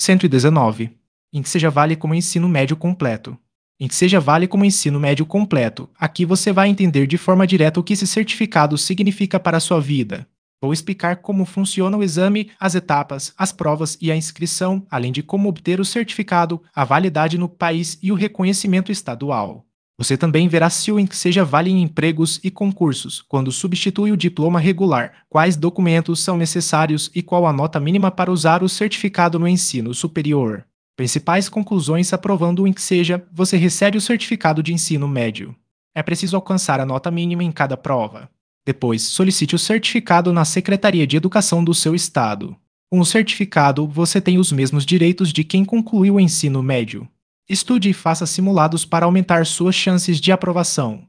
119. Em que seja vale como ensino médio completo. Em que seja vale como ensino médio completo. Aqui você vai entender de forma direta o que esse certificado significa para a sua vida. Vou explicar como funciona o exame, as etapas, as provas e a inscrição, além de como obter o certificado, a validade no país e o reconhecimento estadual. Você também verá se o em que seja vale em empregos e concursos, quando substitui o diploma regular, quais documentos são necessários e qual a nota mínima para usar o certificado no ensino superior. Principais conclusões aprovando o em que seja, você recebe o certificado de ensino médio. É preciso alcançar a nota mínima em cada prova. Depois, solicite o certificado na Secretaria de Educação do seu estado. Com o certificado, você tem os mesmos direitos de quem concluiu o ensino médio. Estude e faça simulados para aumentar suas chances de aprovação.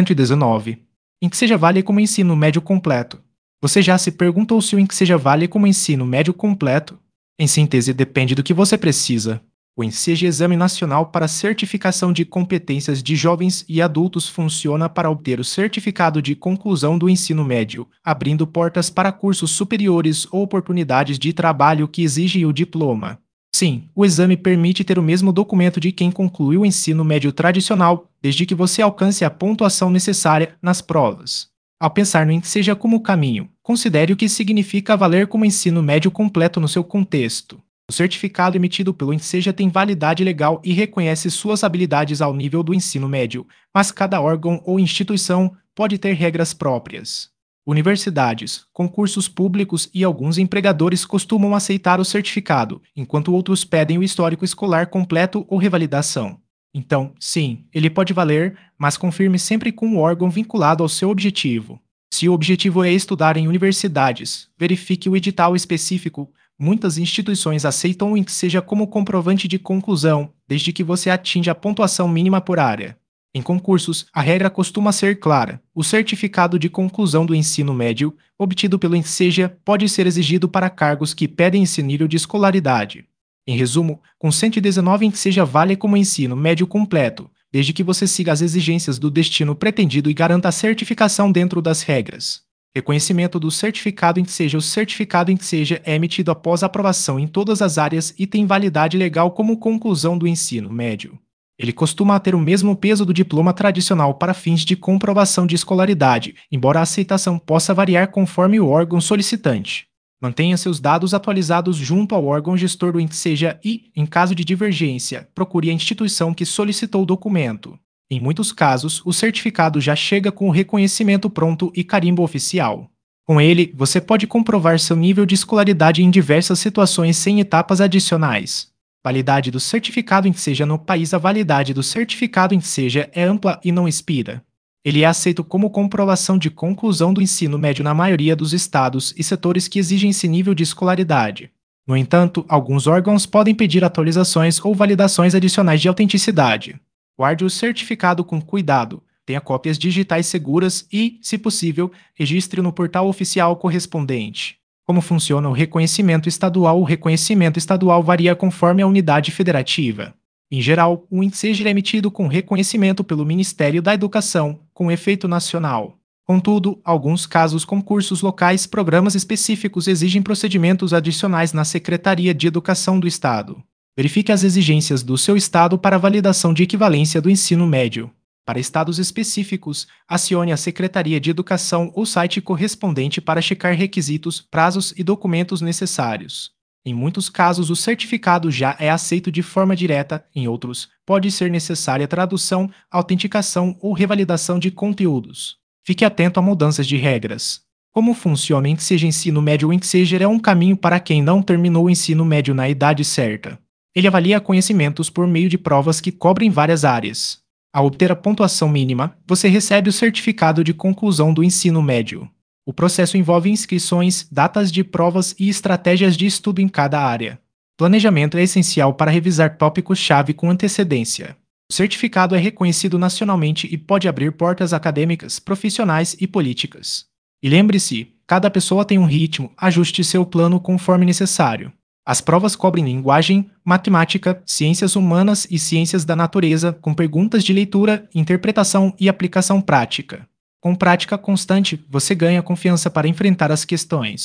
119. Em que seja vale como ensino médio completo. Você já se perguntou se o em que seja vale como ensino médio completo? Em síntese, depende do que você precisa. O ENSEJ Exame Nacional para Certificação de Competências de Jovens e Adultos funciona para obter o certificado de conclusão do ensino médio, abrindo portas para cursos superiores ou oportunidades de trabalho que exigem o diploma. Sim, o exame permite ter o mesmo documento de quem concluiu o ensino médio tradicional, desde que você alcance a pontuação necessária nas provas. Ao pensar no ENSEJ como caminho, considere o que significa valer como ensino médio completo no seu contexto. O certificado emitido pelo ENSEJ tem validade legal e reconhece suas habilidades ao nível do ensino médio, mas cada órgão ou instituição pode ter regras próprias. Universidades, concursos públicos e alguns empregadores costumam aceitar o certificado, enquanto outros pedem o histórico escolar completo ou revalidação. Então, sim, ele pode valer, mas confirme sempre com o órgão vinculado ao seu objetivo. Se o objetivo é estudar em universidades, verifique o edital específico. Muitas instituições aceitam o em que seja como comprovante de conclusão, desde que você atinja a pontuação mínima por área. Em concursos, a regra costuma ser clara. O certificado de conclusão do ensino médio, obtido pelo ENSEJ, pode ser exigido para cargos que pedem esse nível de escolaridade. Em resumo, com 119 em que seja vale como ensino médio completo, desde que você siga as exigências do destino pretendido e garanta a certificação dentro das regras. Reconhecimento do certificado em que seja. O certificado em que seja é emitido após aprovação em todas as áreas e tem validade legal como conclusão do ensino médio. Ele costuma ter o mesmo peso do diploma tradicional para fins de comprovação de escolaridade, embora a aceitação possa variar conforme o órgão solicitante. Mantenha seus dados atualizados junto ao órgão gestor do em que seja e, em caso de divergência, procure a instituição que solicitou o documento. Em muitos casos, o certificado já chega com o reconhecimento pronto e carimbo oficial. Com ele, você pode comprovar seu nível de escolaridade em diversas situações sem etapas adicionais. Validade do certificado em que seja. No país, a validade do certificado em que seja é ampla e não expira. Ele é aceito como comprovação de conclusão do ensino médio na maioria dos estados e setores que exigem esse nível de escolaridade. No entanto, alguns órgãos podem pedir atualizações ou validações adicionais de autenticidade. Guarde o certificado com cuidado, tenha cópias digitais seguras e, se possível, registre-o no portal oficial correspondente. Como funciona o reconhecimento estadual? O reconhecimento estadual varia conforme a unidade federativa. Em geral, o ENSEJ é emitido com reconhecimento pelo Ministério da Educação, com efeito nacional. Contudo, alguns casos, concursos locais, programas específicos exigem procedimentos adicionais na Secretaria de Educação do Estado. Verifique as exigências do seu estado para validação de equivalência do ensino médio. Para estados específicos, acione a Secretaria de Educação ou site correspondente para checar requisitos, prazos e documentos necessários. Em muitos casos, o certificado já é aceito de forma direta, em outros, pode ser necessária tradução, autenticação ou revalidação de conteúdos. Fique atento a mudanças de regras. Como funciona o em que seja ensino médio? O em que seja é um caminho para quem não terminou o ensino médio na idade certa. Ele avalia conhecimentos por meio de provas que cobrem várias áreas. Ao obter a pontuação mínima, você recebe o certificado de conclusão do ensino médio. O processo envolve inscrições, datas de provas e estratégias de estudo em cada área. Planejamento é essencial para revisar tópicos-chave com antecedência. O certificado é reconhecido nacionalmente e pode abrir portas acadêmicas, profissionais e políticas. E lembre-se, cada pessoa tem um ritmo, ajuste seu plano conforme necessário. As provas cobrem linguagem, matemática, ciências humanas e ciências da natureza, com perguntas de leitura, interpretação e aplicação prática. Com prática constante, você ganha confiança para enfrentar as questões.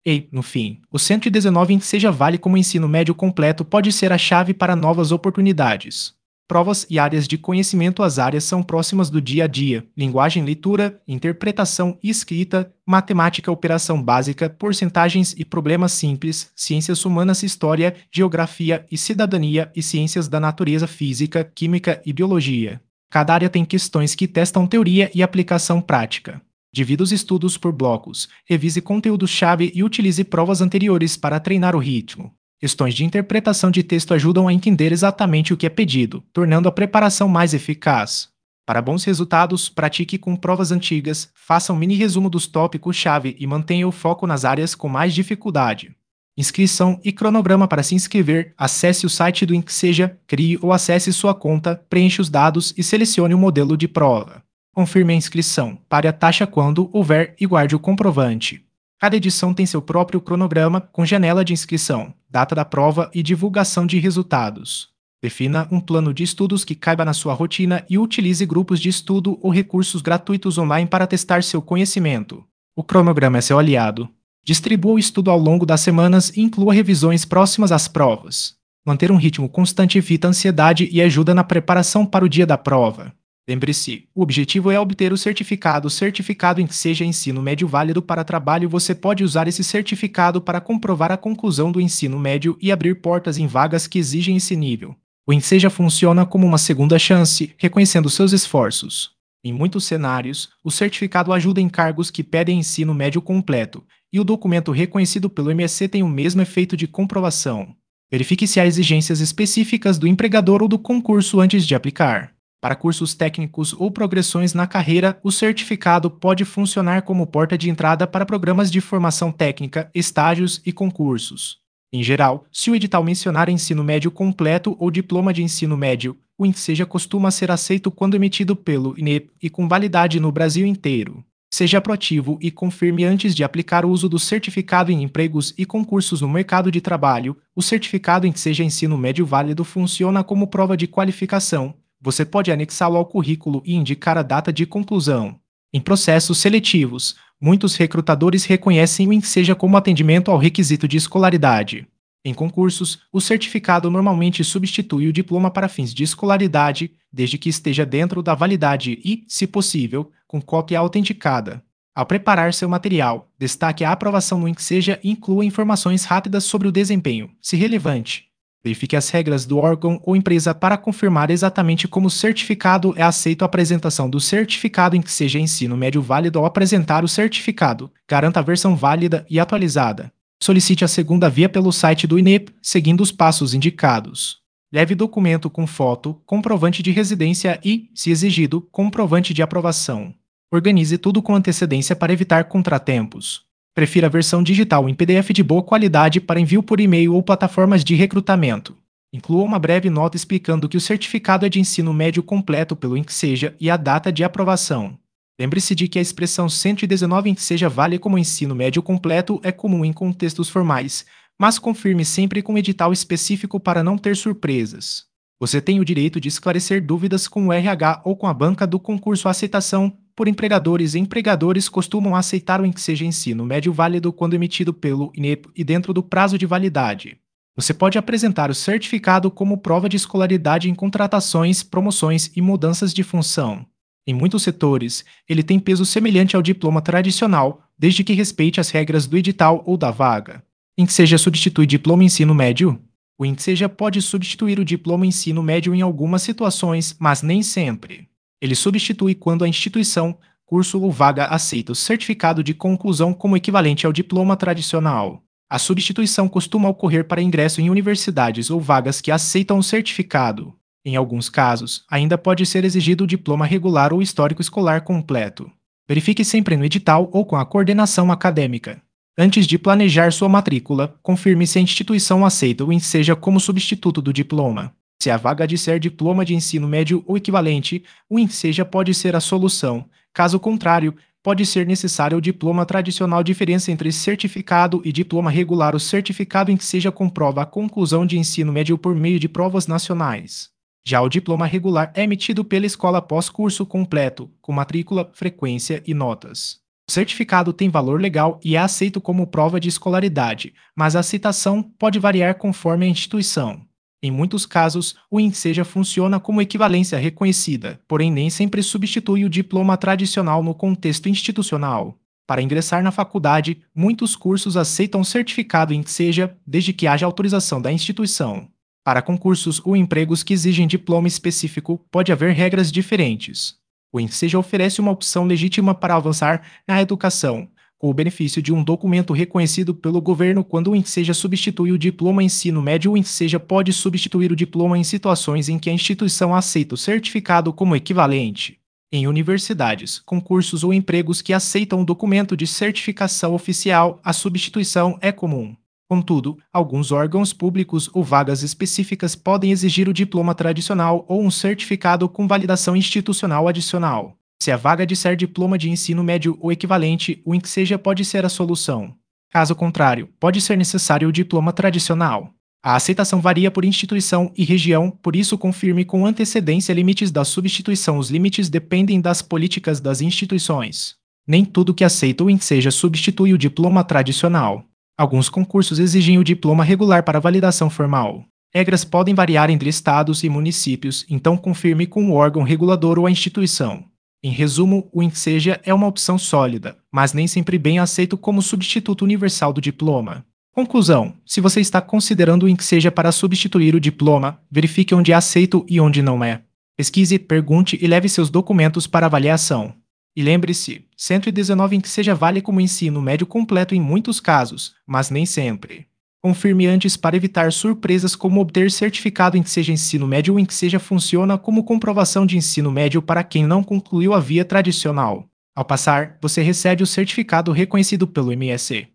E, no fim, o 119 em que seja vale como ensino médio completo pode ser a chave para novas oportunidades. Provas e áreas de conhecimento. As áreas são próximas do dia a dia: linguagem, leitura, interpretação e escrita, matemática, operação básica, porcentagens e problemas simples, ciências humanas, história, geografia e cidadania e ciências da natureza, física, química e biologia. Cada área tem questões que testam teoria e aplicação prática. Divida os estudos por blocos, revise conteúdo-chave e utilize provas anteriores para treinar o ritmo. Questões de interpretação de texto ajudam a entender exatamente o que é pedido, tornando a preparação mais eficaz. Para bons resultados, pratique com provas antigas, faça um mini resumo dos tópicos-chave e mantenha o foco nas áreas com mais dificuldade. Inscrição e cronograma. Para se inscrever, acesse o site do Inxeja, crie ou acesse sua conta, preencha os dados e selecione o modelo de prova. Confirme a inscrição, pague a taxa quando houver e guarde o comprovante. Cada edição tem seu próprio cronograma, com janela de inscrição, data da prova e divulgação de resultados. Defina um plano de estudos que caiba na sua rotina e utilize grupos de estudo ou recursos gratuitos online para testar seu conhecimento. O cronograma é seu aliado. Distribua o estudo ao longo das semanas e inclua revisões próximas às provas. Manter um ritmo constante evita ansiedade e ajuda na preparação para o dia da prova. Lembre-se, o objetivo é obter o certificado. O certificado em que seja ensino médio válido para trabalho. Você pode usar esse certificado para comprovar a conclusão do ensino médio e abrir portas em vagas que exigem esse nível. O Enseja funciona como uma segunda chance, reconhecendo seus esforços. Em muitos cenários, o certificado ajuda em cargos que pedem ensino médio completo, e o documento reconhecido pelo MSc tem o mesmo efeito de comprovação. Verifique se há exigências específicas do empregador ou do concurso antes de aplicar. Para cursos técnicos ou progressões na carreira, o certificado pode funcionar como porta de entrada para programas de formação técnica, estágios e concursos. Em geral, se o edital mencionar ensino médio completo ou diploma de ensino médio, o Enseja costuma ser aceito quando emitido pelo INEP e com validade no Brasil inteiro. Seja proativo e confirme antes de aplicar o uso do certificado em empregos e concursos no mercado de trabalho. O certificado Enseja ensino médio válido funciona como prova de qualificação. Você pode anexá-lo ao currículo e indicar a data de conclusão. Em processos seletivos, muitos recrutadores reconhecem o Enseja como atendimento ao requisito de escolaridade. Em concursos, o certificado normalmente substitui o diploma para fins de escolaridade, desde que esteja dentro da validade e, se possível, com cópia autenticada. Ao preparar seu material, destaque a aprovação no Enseja e inclua informações rápidas sobre o desempenho, se relevante. Verifique as regras do órgão ou empresa para confirmar exatamente como o certificado é aceito. A apresentação do certificado em que seja ensino médio válido. Ao apresentar o certificado, garanta a versão válida e atualizada. Solicite a segunda via pelo site do INEP, seguindo os passos indicados. Leve documento com foto, comprovante de residência e, se exigido, comprovante de aprovação. Organize tudo com antecedência para evitar contratempos. Prefira a versão digital em PDF de boa qualidade para envio por e-mail ou plataformas de recrutamento. Inclua uma breve nota explicando que o certificado é de ensino médio completo pelo Enseja e a data de aprovação. Lembre-se de que a expressão 119 Enseja vale como ensino médio completo é comum em contextos formais, mas confirme sempre com edital específico para não ter surpresas. Você tem o direito de esclarecer dúvidas com o RH ou com a banca do concurso. A aceitação por empregadores e empregadores costumam aceitar o Enseja ensino médio válido quando emitido pelo INEP e dentro do prazo de validade. Você pode apresentar o certificado como prova de escolaridade em contratações, promoções e mudanças de função. Em muitos setores, ele tem peso semelhante ao diploma tradicional, desde que respeite as regras do edital ou da vaga. Enseja substitui diploma ensino médio? O Enseja pode substituir o diploma ensino médio em algumas situações, mas nem sempre. Ele substitui quando a instituição, curso ou vaga aceita o certificado de conclusão como equivalente ao diploma tradicional. A substituição costuma ocorrer para ingresso em universidades ou vagas que aceitam o certificado. Em alguns casos, ainda pode ser exigido o diploma regular ou histórico escolar completo. Verifique sempre no edital ou com a coordenação acadêmica. Antes de planejar sua matrícula, confirme se a instituição aceita o Enseja como substituto do diploma. Se a vaga disser diploma de ensino médio ou equivalente, o Enseja pode ser a solução. Caso contrário, pode ser necessário o diploma tradicional. Diferença entre certificado e diploma regular. O certificado Enseja comprova a conclusão de ensino médio por meio de provas nacionais. Já o diploma regular é emitido pela escola após curso completo, com matrícula, frequência e notas. O certificado tem valor legal e é aceito como prova de escolaridade, mas a aceitação pode variar conforme a instituição. Em muitos casos, o INSEJA funciona como equivalência reconhecida, porém nem sempre substitui o diploma tradicional no contexto institucional. Para ingressar na faculdade, muitos cursos aceitam o certificado INSEJA desde que haja autorização da instituição. Para concursos ou empregos que exigem diploma específico, pode haver regras diferentes. O INSEJA oferece uma opção legítima para avançar na educação, com o benefício de um documento reconhecido pelo governo quando o INSEJA substitui o diploma ensino médio. O INSEJA pode substituir o diploma em situações em que a instituição aceita o certificado como equivalente. Em universidades, concursos ou empregos que aceitam o documento de certificação oficial, a substituição é comum. Contudo, alguns órgãos públicos ou vagas específicas podem exigir o diploma tradicional ou um certificado com validação institucional adicional. Se a vaga disser diploma de ensino médio ou equivalente, o INSEJA pode ser a solução. Caso contrário, pode ser necessário o diploma tradicional. A aceitação varia por instituição e região, por isso confirme com antecedência limites da substituição. Os limites dependem das políticas das instituições. Nem tudo que aceita o INSEJA substitui o diploma tradicional. Alguns concursos exigem o diploma regular para validação formal. Regras podem variar entre estados e municípios, então confirme com o órgão regulador ou a instituição. Em resumo, o INSEJA é uma opção sólida, mas nem sempre bem aceito como substituto universal do diploma. Conclusão: se você está considerando o INSEJA para substituir o diploma, verifique onde é aceito e onde não é. Pesquise, pergunte e leve seus documentos para avaliação. E lembre-se, 119 INSEJA vale como ensino médio completo em muitos casos, mas nem sempre. Confirme antes para evitar surpresas como obter certificado INSEJA ensino médio. O INSEJA funciona como comprovação de ensino médio para quem não concluiu a via tradicional. Ao passar, você recebe o certificado reconhecido pelo MSc.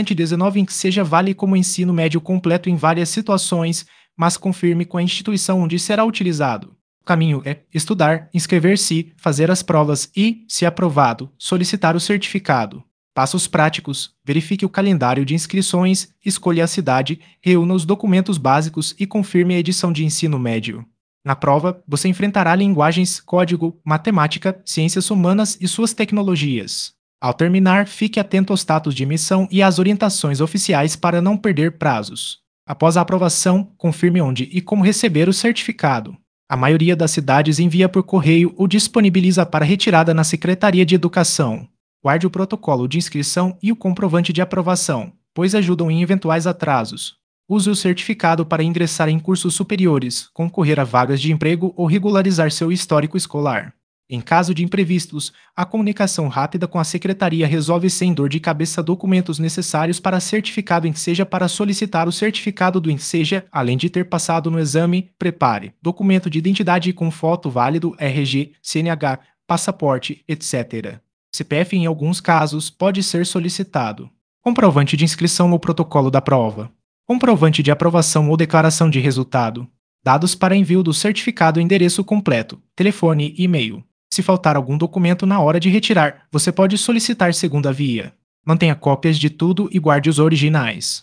119 INSEJA vale como ensino médio completo em várias situações, mas confirme com a instituição onde será utilizado. O caminho é estudar, inscrever-se, fazer as provas e, se aprovado, solicitar o certificado. Passos práticos: verifique o calendário de inscrições, escolha a cidade, reúna os documentos básicos e confirme a edição de ensino médio. Na prova, você enfrentará linguagens, código, matemática, ciências humanas e suas tecnologias. Ao terminar, fique atento aos status de emissão e às orientações oficiais para não perder prazos. Após a aprovação, confirme onde e como receber o certificado. A maioria das cidades envia por correio ou disponibiliza para retirada na Secretaria de Educação. Guarde o protocolo de inscrição e o comprovante de aprovação, pois ajudam em eventuais atrasos. Use o certificado para ingressar em cursos superiores, concorrer a vagas de emprego ou regularizar seu histórico escolar. Em caso de imprevistos, a comunicação rápida com a secretaria resolve sem dor de cabeça. Documentos necessários para certificado INSEJA. Para solicitar o certificado do INSEJA, além de ter passado no exame, prepare documento de identidade com foto válido, RG, CNH, passaporte, etc. CPF em alguns casos pode ser solicitado. Comprovante de inscrição no protocolo da prova. Comprovante de aprovação ou declaração de resultado. Dados para envio do certificado: endereço completo, telefone e e-mail. Se faltar algum documento na hora de retirar, você pode solicitar segunda via. Mantenha cópias de tudo e guarde os originais.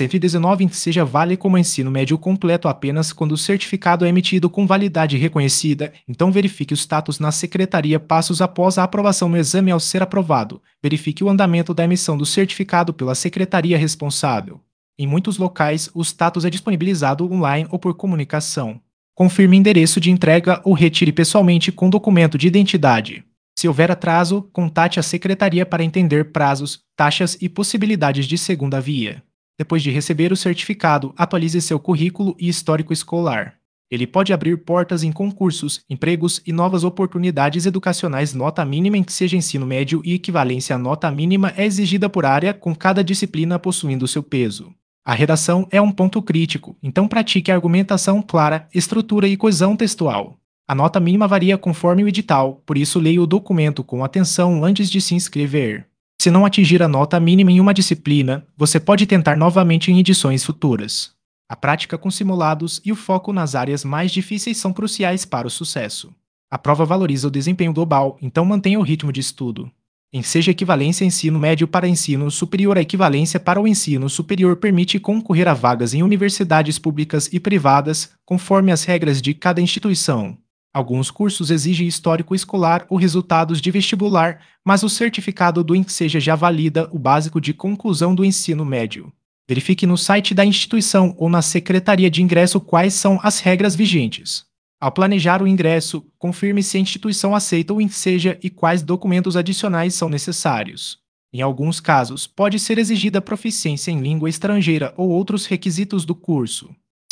119 INSEJA vale como ensino médio completo apenas quando o certificado é emitido com validade reconhecida, então verifique o status na secretaria passos após a aprovação no exame. Ao ser aprovado, verifique o andamento da emissão do certificado pela secretaria responsável. Em muitos locais, o status é disponibilizado online ou por comunicação. Confirme endereço de entrega ou retire pessoalmente com documento de identidade. Se houver atraso, contate a secretaria para entender prazos, taxas e possibilidades de segunda via. Depois de receber o certificado, atualize seu currículo e histórico escolar. Ele pode abrir portas em concursos, empregos e novas oportunidades educacionais. Nota mínima INSEJA ensino médio e equivalência. A nota mínima é exigida por área, com cada disciplina possuindo seu peso. A redação é um ponto crítico, então pratique a argumentação clara, estrutura e coesão textual. A nota mínima varia conforme o edital, por isso leia o documento com atenção antes de se inscrever. Se não atingir a nota mínima em uma disciplina, você pode tentar novamente em edições futuras. A prática com simulados e o foco nas áreas mais difíceis são cruciais para o sucesso. A prova valoriza o desempenho global, então mantenha o ritmo de estudo. INSEJA equivalência ensino médio para ensino superior. A equivalência para o ensino superior permite concorrer a vagas em universidades públicas e privadas, conforme as regras de cada instituição. Alguns cursos exigem histórico escolar ou resultados de vestibular, mas o certificado do INSEJA já valida o básico de conclusão do ensino médio. Verifique no site da instituição ou na Secretaria de Ingresso quais são as regras vigentes. Ao planejar o ingresso, confirme se a instituição aceita o INSEJA e quais documentos adicionais são necessários. Em alguns casos, pode ser exigida proficiência em língua estrangeira ou outros requisitos do curso.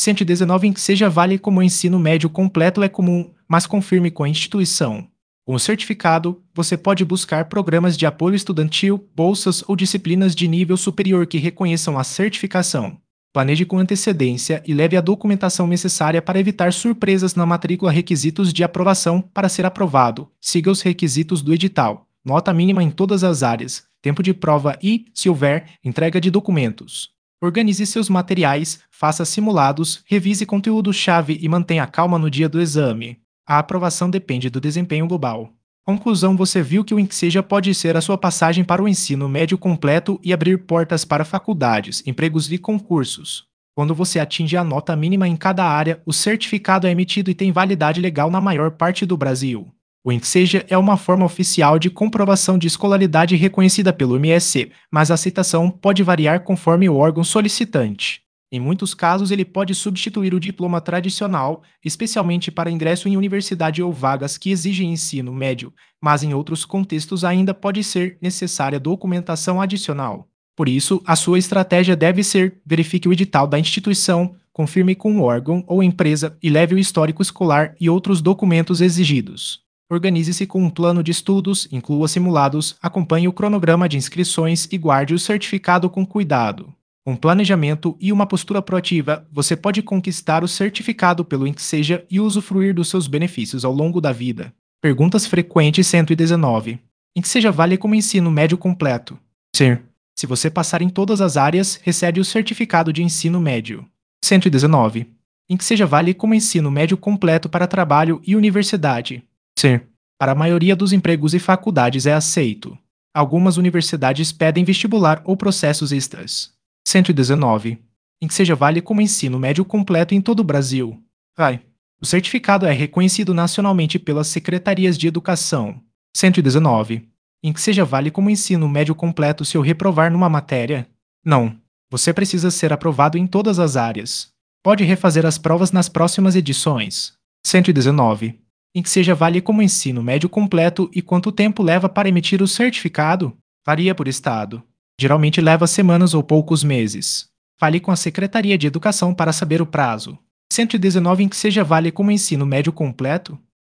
119 INSEJA vale como o ensino médio completo é comum, mas confirme com a instituição. Com o certificado, você pode buscar programas de apoio estudantil, bolsas ou disciplinas de nível superior que reconheçam a certificação. Planeje com antecedência e leve a documentação necessária para evitar surpresas na matrícula. Requisitos de aprovação para ser aprovado. Siga os requisitos do edital. Nota mínima em todas as áreas. Tempo de prova e, se houver, entrega de documentos. Organize seus materiais, faça simulados, revise conteúdo-chave e mantenha calma no dia do exame. A aprovação depende do desempenho global. Conclusão: você viu que o INSEJA pode ser a sua passagem para o ensino médio completo e abrir portas para faculdades, empregos e concursos. Quando você atinge a nota mínima em cada área, o certificado é emitido e tem validade legal na maior parte do Brasil. O INSEJA é uma forma oficial de comprovação de escolaridade reconhecida pelo MSC, mas a aceitação pode variar conforme o órgão solicitante. Em muitos casos, ele pode substituir o diploma tradicional, especialmente para ingresso em universidade ou vagas que exigem ensino médio, mas em outros contextos ainda pode ser necessária documentação adicional. Por isso, a sua estratégia deve ser: verifique o edital da instituição, confirme com o órgão ou empresa e leve o histórico escolar e outros documentos exigidos. Organize-se com um plano de estudos, inclua simulados, acompanhe o cronograma de inscrições e guarde o certificado com cuidado. Com planejamento e uma postura proativa, você pode conquistar o certificado pelo INSEJA e usufruir dos seus benefícios ao longo da vida. Perguntas frequentes 119. INSEJA vale como ensino médio completo? Sim. Se você passar em todas as áreas, recebe o certificado de ensino médio. 119. INSEJA vale como ensino médio completo para trabalho e universidade? Sim. Para a maioria dos empregos e faculdades é aceito. Algumas universidades pedem vestibular ou processos extras. 119. INSEJA vale como ensino médio completo em todo o Brasil? Vai. O certificado é reconhecido nacionalmente pelas secretarias de educação. 119. INSEJA vale como ensino médio completo se eu reprovar numa matéria? Não. Você precisa ser aprovado em todas as áreas. Pode refazer as provas nas próximas edições. 119. INSEJA vale como ensino médio completo e quanto tempo leva para emitir o certificado? Varia por estado. Geralmente leva semanas ou poucos meses. Fale com a Secretaria de Educação para saber o prazo. 119. INSEJA vale como ensino médio completo?